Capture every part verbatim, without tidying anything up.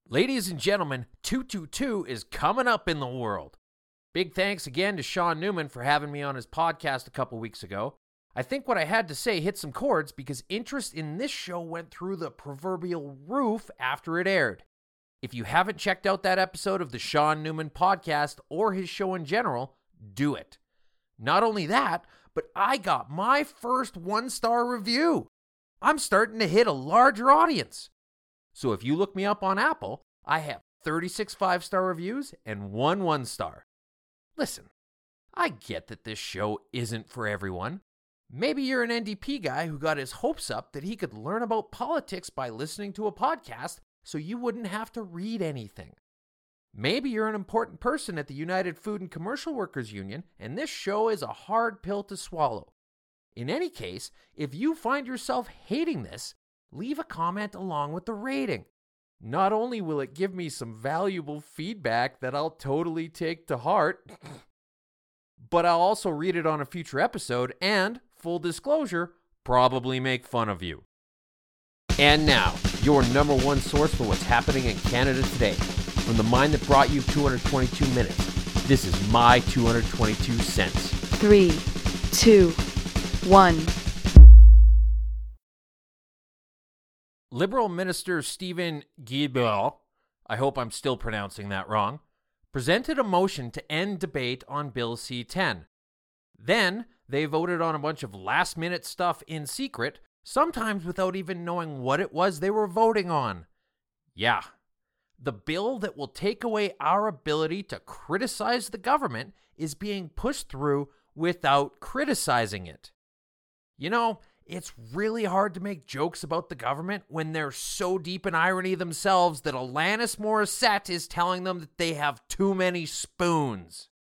Ladies and gentlemen, two two two is coming up in the world. Big thanks again to Sean Newman for having me on his podcast a couple weeks ago. I think what I had to say hit some chords because interest in this show went through the proverbial roof after it aired. If you haven't checked out that episode of the Sean Newman podcast or his show in general, do it. Not only that, but I got my first one-star review. I'm starting to hit a larger audience. So if you look me up on Apple, I have thirty-six five-star reviews and one one-star. Listen, I get that this show isn't for everyone. Maybe you're an N D P guy who got his hopes up that he could learn about politics by listening to a podcast so you wouldn't have to read anything. Maybe you're an important person at the United Food and Commercial Workers Union, and this show is a hard pill to swallow. In any case, if you find yourself hating this, leave a comment along with the rating. Not only will it give me some valuable feedback that I'll totally take to heart, but I'll also read it on a future episode and, full disclosure, probably make fun of you. And now, your number one source for what's happening in Canada today. From the mind that brought you two hundred twenty-two minutes, this is my two hundred twenty-two cents. Three, two, one. Liberal Minister Stephen Guilbeault, I hope I'm still pronouncing that wrong, presented a motion to end debate on Bill C ten. Then, they voted on a bunch of last-minute stuff in secret, sometimes without even knowing what it was they were voting on. Yeah, the bill that will take away our ability to criticize the government is being pushed through without criticizing it. You know, it's really hard to make jokes about the government when they're so deep in irony themselves that Alanis Morissette is telling them that they have too many spoons.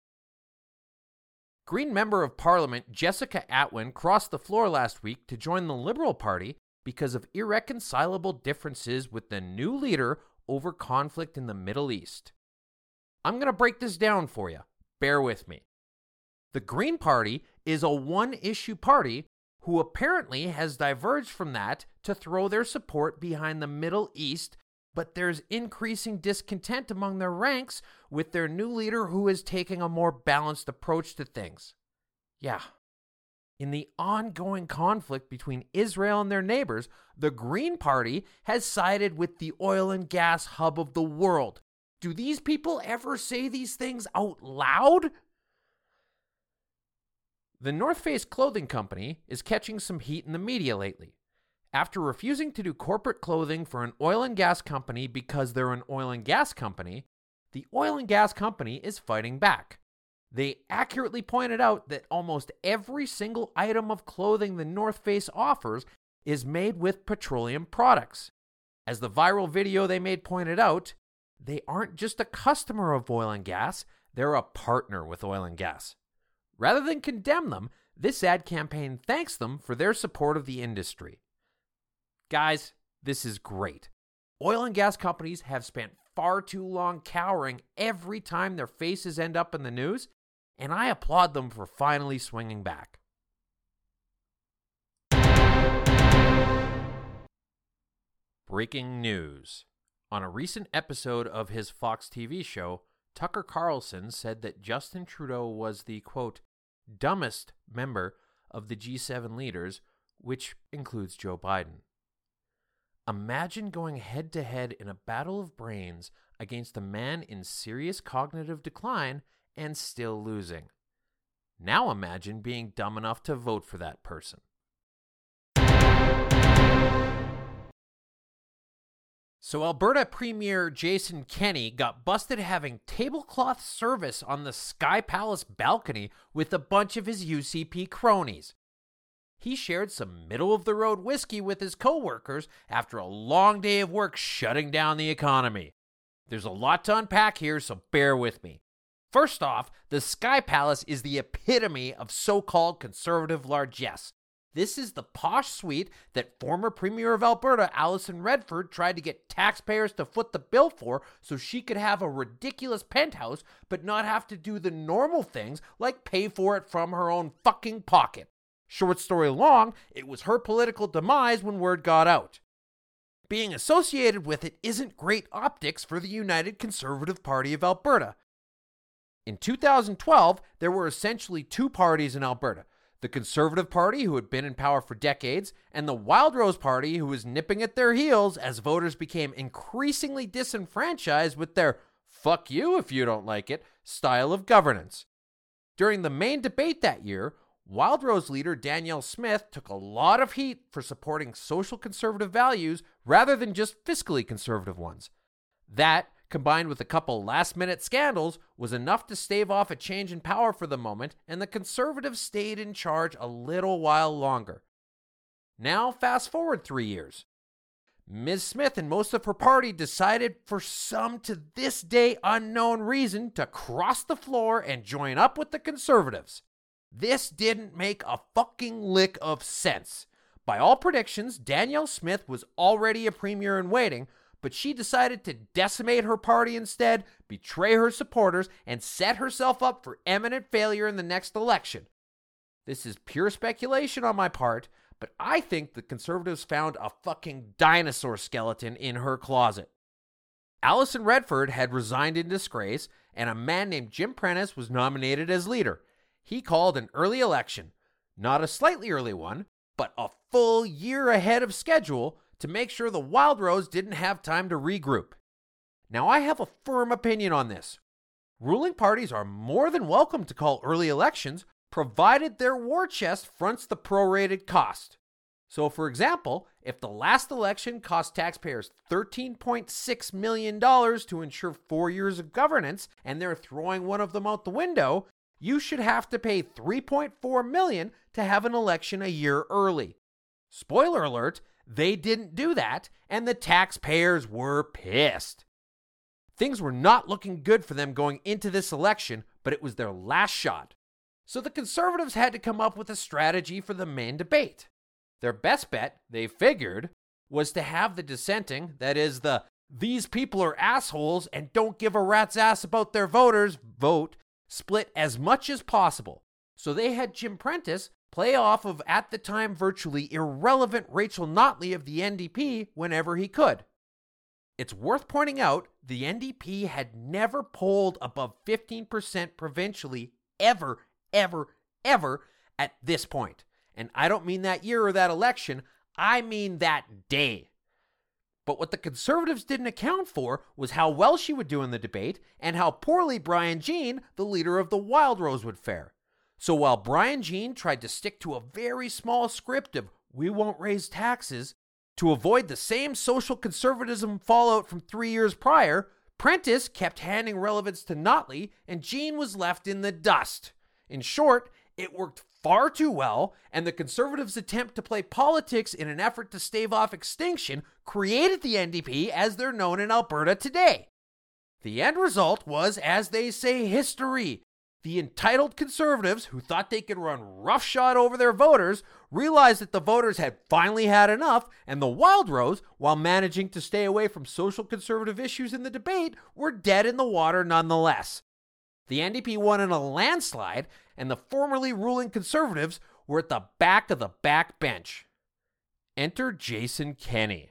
Green Member of Parliament Jessica Atwin crossed the floor last week to join the Liberal Party because of irreconcilable differences with the new leader over conflict in the Middle East. I'm going to break this down for you. Bear with me. The Green Party is a one-issue party who apparently has diverged from that to throw their support behind the Middle East, but there's increasing discontent among their ranks with their new leader who is taking a more balanced approach to things. Yeah. In the ongoing conflict between Israel and their neighbors, the Green Party has sided with the oil and gas hub of the world. Do these people ever say these things out loud? The North Face clothing company is catching some heat in the media lately. After refusing to do corporate clothing for an oil and gas company because they're an oil and gas company, the oil and gas company is fighting back. They accurately pointed out that almost every single item of clothing the North Face offers is made with petroleum products. As the viral video they made pointed out, they aren't just a customer of oil and gas, they're a partner with oil and gas. Rather than condemn them, this ad campaign thanks them for their support of the industry. Guys, this is great. Oil and gas companies have spent far too long cowering every time their faces end up in the news, and I applaud them for finally swinging back. Breaking news. On a recent episode of his Fox T V show, Tucker Carlson said that Justin Trudeau was the, quote, dumbest member of the G seven leaders, which includes Joe Biden. Imagine going head-to-head in a battle of brains against a man in serious cognitive decline and still losing. Now imagine being dumb enough to vote for that person. So Alberta Premier Jason Kenney got busted having tablecloth service on the Sky Palace balcony with a bunch of his U C P cronies. He shared some middle-of-the-road whiskey with his co-workers after a long day of work shutting down the economy. There's a lot to unpack here, so bear with me. First off, the Sky Palace is the epitome of so-called conservative largesse. This is the posh suite that former Premier of Alberta, Alison Redford, tried to get taxpayers to foot the bill for so she could have a ridiculous penthouse but not have to do the normal things like pay for it from her own fucking pocket. Short story long, it was her political demise when word got out. being associated with it isn't great optics for the United Conservative Party of Alberta. In two thousand twelve, there were essentially two parties in Alberta. The Conservative Party, who had been in power for decades, and the Wildrose Party, who was nipping at their heels as voters became increasingly disenfranchised with their "fuck you if you don't like it" style of governance. During the main debate that year, Wildrose leader Danielle Smith took a lot of heat for supporting social conservative values rather than just fiscally conservative ones. That, combined with a couple last-minute scandals, was enough to stave off a change in power for the moment, and the Conservatives stayed in charge a little while longer. Now, fast forward three years. Miz Smith and most of her party decided, for some to this day unknown reason, to cross the floor and join up with the Conservatives. This didn't make a fucking lick of sense. By all predictions, Danielle Smith was already a premier in waiting, but she decided to decimate her party instead, betray her supporters, and set herself up for imminent failure in the next election. This is pure speculation on my part, but I think the Conservatives found a fucking dinosaur skeleton in her closet. Alison Redford had resigned in disgrace, and a man named Jim Prentice was nominated as leader. He called an early election, not a slightly early one, but a full year ahead of schedule, to make sure the Wildrose didn't have time to regroup. Now, I have a firm opinion on this. Ruling parties are more than welcome to call early elections, provided their war chest fronts the prorated cost. So, for example, if the last election cost taxpayers thirteen point six million dollars to ensure four years of governance, and they're throwing one of them out the window, you should have to pay three point four million dollars to have an election a year early. Spoiler alert, they didn't do that, and the taxpayers were pissed. Things were not looking good for them going into this election, but it was their last shot. So the Conservatives had to come up with a strategy for the main debate. Their best bet, they figured, was to have the dissenting, that is the "these people are assholes and don't give a rat's ass about their voters" vote, split as much as possible. So they had Jim Prentice play off of, at the time, virtually irrelevant Rachel Notley of the N D P whenever he could. It's worth pointing out the N D P had never polled above fifteen percent provincially ever, ever, ever at this point. And I don't mean that year or that election, I mean that day. But what the Conservatives didn't account for was how well she would do in the debate and how poorly Brian Jean, the leader of the Wildrose, would fare. So while Brian Jean tried to stick to a very small script of "we won't raise taxes" to avoid the same social conservatism fallout from three years prior, Prentice kept handing relevance to Notley, and Jean was left in the dust. In short, it worked far too well, and the Conservatives' attempt to play politics in an effort to stave off extinction created the N D P as they're known in Alberta today. The end result was, as they say, history. The entitled Conservatives, who thought they could run roughshod over their voters, realized that the voters had finally had enough, and the Wildrose, while managing to stay away from social conservative issues in the debate, were dead in the water nonetheless. The N D P won in a landslide, and the formerly ruling Conservatives were at the back of the backbench. Enter Jason Kenney.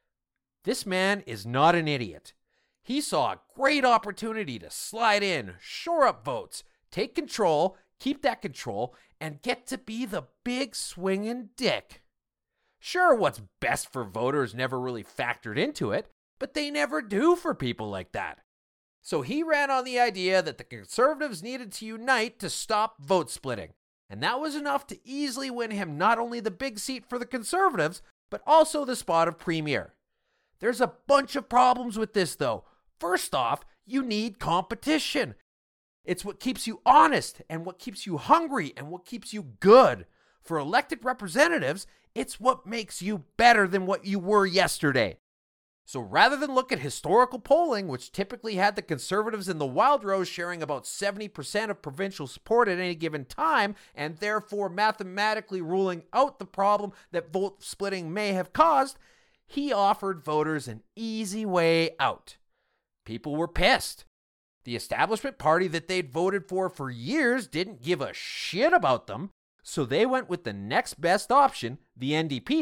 This man is not an idiot. He saw a great opportunity to slide in, shore up votes, take control, keep that control, and get to be the big swinging dick. Sure, what's best for voters never really factored into it, but they never do for people like that. So he ran on the idea that the Conservatives needed to unite to stop vote splitting, and that was enough to easily win him not only the big seat for the Conservatives, but also the spot of premier. There's a bunch of problems with this, though. First off, you need competition. It's what keeps you honest and what keeps you hungry and what keeps you good. For elected representatives, it's what makes you better than what you were yesterday. So rather than look at historical polling, which typically had the Conservatives and the Wildrose sharing about seventy percent of provincial support at any given time, and therefore mathematically ruling out the problem that vote splitting may have caused, he offered voters an easy way out. People were pissed. The establishment party that they'd voted for for years didn't give a shit about them, so they went with the next best option, the N D P,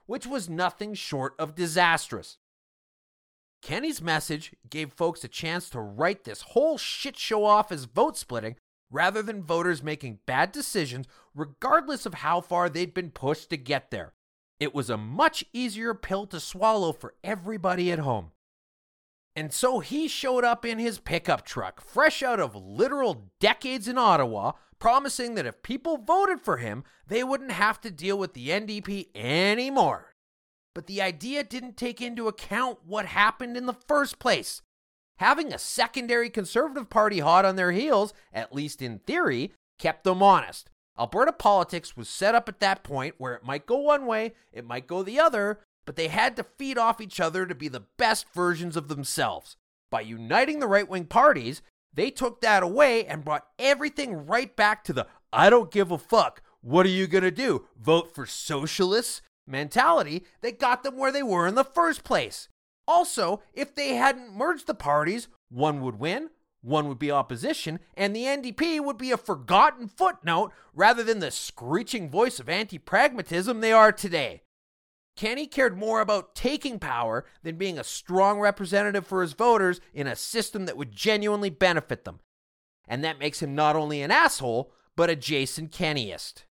which was nothing short of disastrous. Kenney's message gave folks a chance to write this whole shit show off as vote splitting rather than voters making bad decisions regardless of how far they'd been pushed to get there. It was a much easier pill to swallow for everybody at home. And so he showed up in his pickup truck, fresh out of literal decades in Ottawa, promising that if people voted for him, they wouldn't have to deal with the N D P anymore. But the idea didn't take into account what happened in the first place. Having a secondary Conservative Party hot on their heels, at least in theory, kept them honest. Alberta politics was set up at that point where it might go one way, it might go the other, but they had to feed off each other to be the best versions of themselves. By uniting the right-wing parties, they took that away and brought everything right back to the I don't give a fuck, what are you gonna do, vote for socialists mentality that got them where they were in the first place. Also, if they hadn't merged the parties, one would win, one would be opposition, and the N D P would be a forgotten footnote rather than the screeching voice of anti-pragmatism they are today. Kenney cared more about taking power than being a strong representative for his voters in a system that would genuinely benefit them. And that makes him not only an asshole, but a Jason Kenneyist.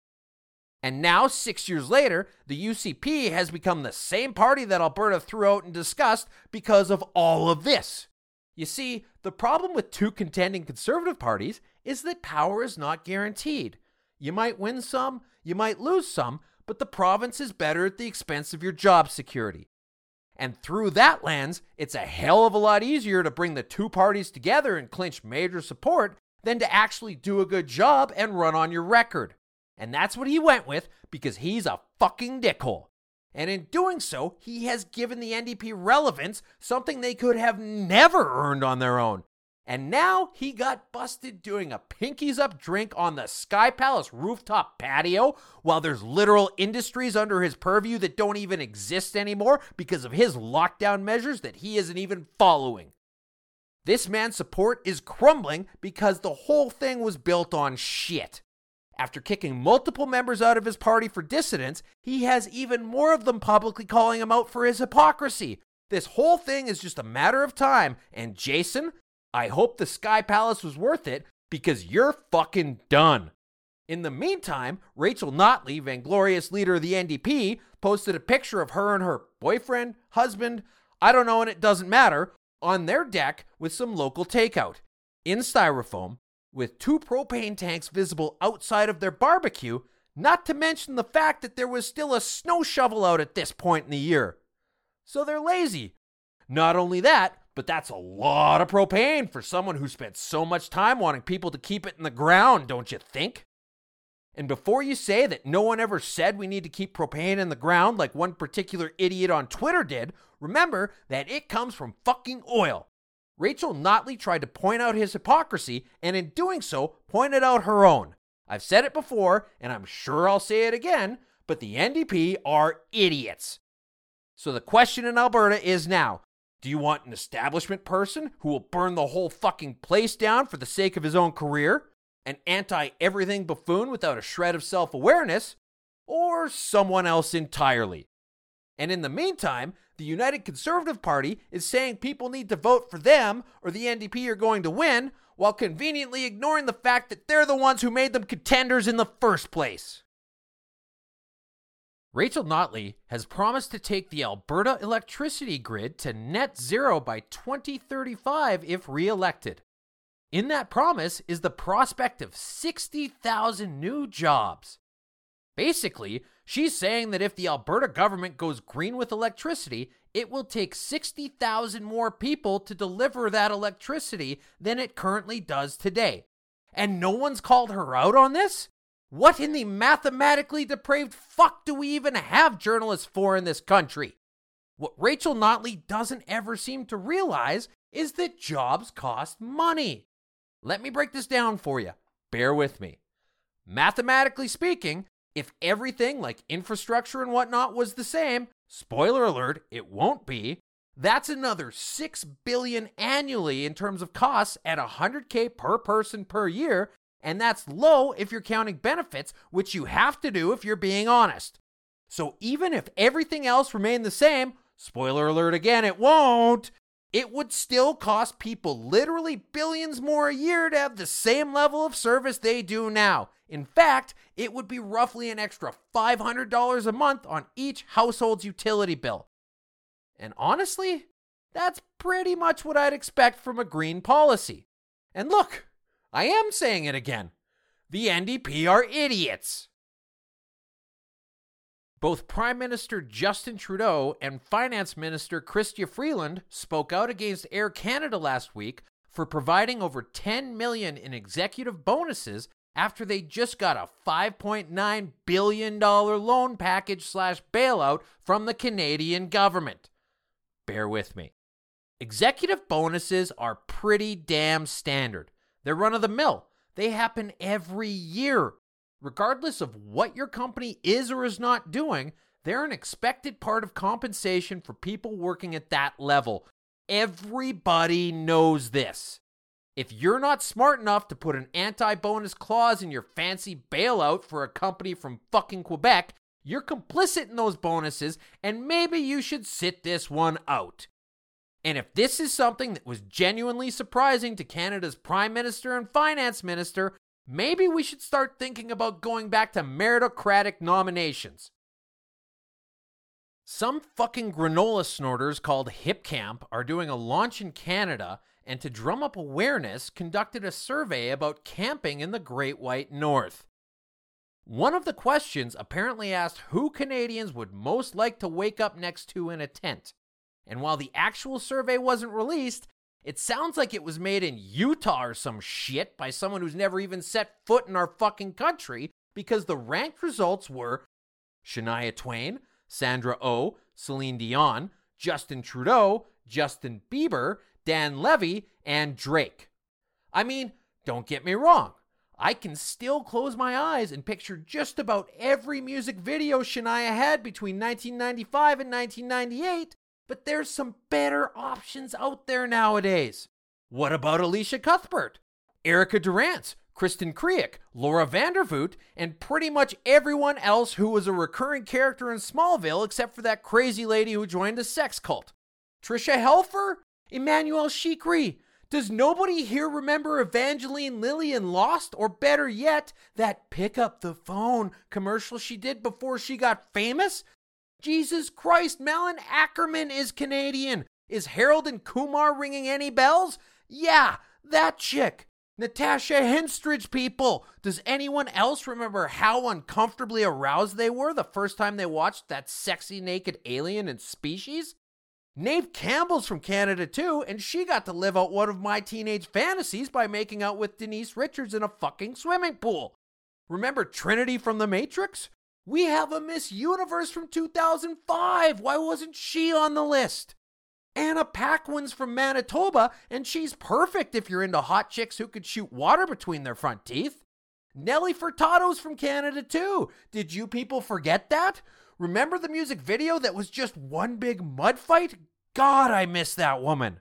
And now, six years later, the U C P has become the same party that Alberta threw out in disgust because of all of this. You see, the problem with two contending Conservative parties is that power is not guaranteed. You might win some, you might lose some, but the province is better at the expense of your job security. And through that lens, it's a hell of a lot easier to bring the two parties together and clinch major support than to actually do a good job and run on your record. And that's what he went with because he's a fucking dickhole. And in doing so, he has given the N D P relevance, something they could have never earned on their own. And now he got busted doing a pinkies up drink on the Sky Palace rooftop patio while there's literal industries under his purview that don't even exist anymore because of his lockdown measures that he isn't even following. This man's support is crumbling because the whole thing was built on shit. After kicking multiple members out of his party for dissidence, he has even more of them publicly calling him out for his hypocrisy. This whole thing is just a matter of time, and Jason, I hope the Sky Palace was worth it because you're fucking done. In the meantime, Rachel Notley, vainglorious leader of the N D P, posted a picture of her and her boyfriend, husband, I don't know and it doesn't matter, on their deck with some local takeout. In styrofoam, with two propane tanks visible outside of their barbecue, not to mention the fact that there was still a snow shovel out at this point in the year. So they're lazy. Not only that, but that's a lot of propane for someone who spent so much time wanting people to keep it in the ground, don't you think? And before you say that no one ever said we need to keep propane in the ground like one particular idiot on Twitter did, remember that it comes from fucking oil. Rachel Notley tried to point out his hypocrisy, and in doing so, pointed out her own. I've said it before, and I'm sure I'll say it again, but the N D P are idiots. So the question in Alberta is now, do you want an establishment person who will burn the whole fucking place down for the sake of his own career? An anti-everything buffoon without a shred of self-awareness? Or someone else entirely? And in the meantime, the United Conservative Party is saying people need to vote for them or the N D P are going to win, while conveniently ignoring the fact that they're the ones who made them contenders in the first place. Rachel Notley has promised to take the Alberta electricity grid to net zero by twenty thirty-five if re-elected. In that promise is the prospect of sixty thousand new jobs. Basically, she's saying that if the Alberta government goes green with electricity, it will take sixty thousand more people to deliver that electricity than it currently does today. And no one's called her out on this? What in the mathematically depraved fuck do we even have journalists for in this country? What Rachel Notley doesn't ever seem to realize is that jobs cost money. Let me break this down for you. Bear with me. Mathematically speaking, if everything like infrastructure and whatnot was the same, spoiler alert, it won't be, that's another six billion dollars annually in terms of costs at one hundred thousand per person per year, and that's low if you're counting benefits, which you have to do if you're being honest. So even if everything else remained the same, spoiler alert again, it won't, it would still cost people literally billions more a year to have the same level of service they do now. In fact, it would be roughly an extra five hundred dollars a month on each household's utility bill. And honestly, that's pretty much what I'd expect from a green policy. And look, I am saying it again. The N D P are idiots. Both Prime Minister Justin Trudeau and Finance Minister Chrystia Freeland spoke out against Air Canada last week for providing over ten million dollars in executive bonuses after they just got a five point nine billion dollars loan package slash bailout from the Canadian government. Bear with me. Executive bonuses are pretty damn standard. They're run of the mill. They happen every year. Regardless of what your company is or is not doing, they're an expected part of compensation for people working at that level. Everybody knows this. If you're not smart enough to put an anti-bonus clause in your fancy bailout for a company from fucking Quebec, you're complicit in those bonuses, and maybe you should sit this one out. And if this is something that was genuinely surprising to Canada's Prime Minister and Finance Minister, maybe we should start thinking about going back to meritocratic nominations. Some fucking granola snorters called HipCamp are doing a launch in Canada, and to drum up awareness, conducted a survey about camping in the Great White North. One of the questions apparently asked who Canadians would most like to wake up next to in a tent. And while the actual survey wasn't released, it sounds like it was made in Utah or some shit by someone who's never even set foot in our fucking country, because the ranked results were Shania Twain, Sandra Oh, Celine Dion, Justin Trudeau, Justin Bieber, Dan Levy, and Drake. I mean, don't get me wrong. I can still close my eyes and picture just about every music video Shania had between nineteen ninety-five and nineteen ninety-eight, but there's some better options out there nowadays. What about Alicia Cuthbert, Erica Durance, Kristen Kriek, Laura Vandervoot, and pretty much everyone else who was a recurring character in Smallville except for that crazy lady who joined a sex cult? Trisha Helfer? Emmanuel Chikri? Does nobody here remember Evangeline Lilly in Lost? Or better yet, that pick up the phone commercial she did before she got famous? Jesus Christ, Malin Ackerman is Canadian. Is Harold and Kumar ringing any bells? Yeah, that chick. Natasha Henstridge, people. Does anyone else remember how uncomfortably aroused they were the first time they watched that sexy naked alien in Species? Neve Campbell's from Canada too, and she got to live out one of my teenage fantasies by making out with Denise Richards in a fucking swimming pool. Remember Trinity from The Matrix? We have a Miss Universe from two thousand five. Why wasn't she on the list? Anna Paquin's from Manitoba, and she's perfect if you're into hot chicks who could shoot water between their front teeth. Nelly Furtado's from Canada too. Did you people forget that? Remember the music video that was just one big mud fight? God, I miss that woman.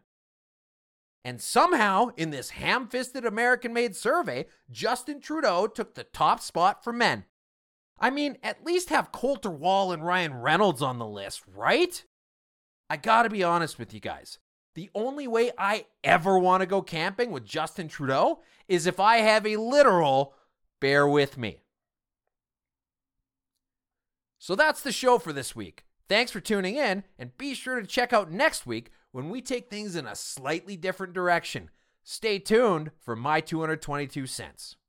And somehow, in this ham-fisted American-made survey, Justin Trudeau took the top spot for men. I mean, at least have Colter Wall and Ryan Reynolds on the list, right? I gotta be honest with you guys. The only way I ever want to go camping with Justin Trudeau is if I have a literal bear with me. So that's the show for this week. Thanks for tuning in, and be sure to check out next week when we take things in a slightly different direction. Stay tuned for my two hundred twenty-two cents.